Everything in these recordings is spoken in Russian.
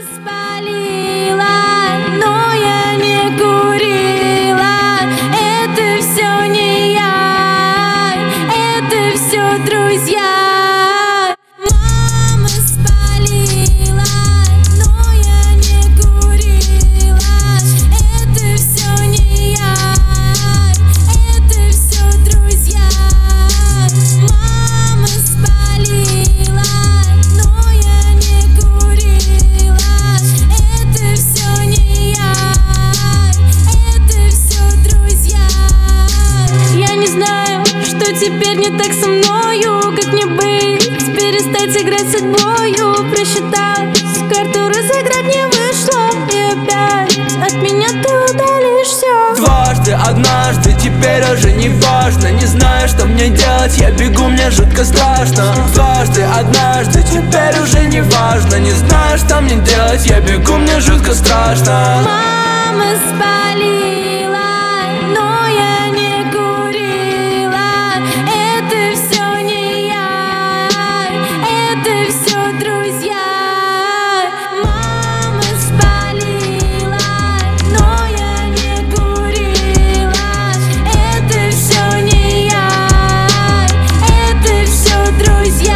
спалила, но я не курила. Это все не я, это все друзья. Мама спалила, но я не курила. Это все не я, это все друзья. Мама спалила, но я не курила. Это все не я, это все друзья. Я не знаю, что теперь не так со мною. Как мне быть, перестать играть с судьбою? Просчиталась, карту разыграть не вышло. И опять от меня ты удалишь все. Дважды, однажды, теперь уже не важно. Не знаю, что мне делать, я бегу, мне жутко страшно. Дважды, однажды, теперь уже не важно. Не знаю, что мне делать, я бегу, мне жутко страшно. Мама спалила, но я не курила. Это все не я, это все друзья. Мама спалила, но я не курила. Это все не я, это все друзья.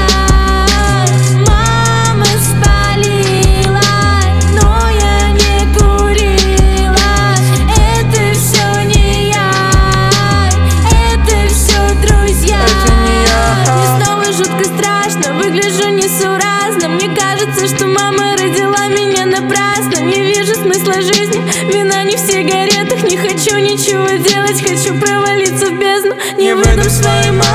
Мама спалила, но я не курила. Это все не я, это все друзья. Это не я. Мне снова жутко страшно, выгляжу несуразно. Мне кажется, что мама родила меня напрасно. Не вижу смысла жизни, вина не в сигаретах. Не хочу ничего делать, хочу провалиться в бездну. Не выдам своей маме.